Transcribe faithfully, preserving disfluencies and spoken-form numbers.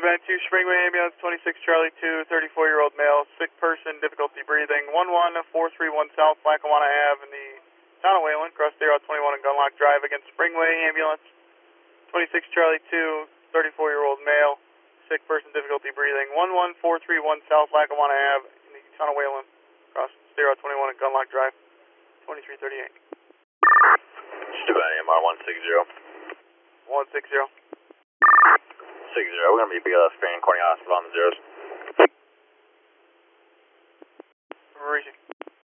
Savannah two, Springway ambulance, twenty-six Charlie two, thirty-four-year-old male, sick person, difficulty breathing, one one four three one South Lackawanna Avenue in the town of Wayland, cross zero twenty-one and Gunlock Drive against Springway ambulance, twenty-six Charlie two, thirty-four-year-old male, sick person, difficulty breathing, one one four three one South Lackawanna Avenue in the town of Wayland, cross zero twenty-one and Gunlock Drive, twenty-three thirty-eight. Savannah M R one six zero. one six zero. six zero, we're going to be B L S screening Cornea Hospital on the zeros. Reaching.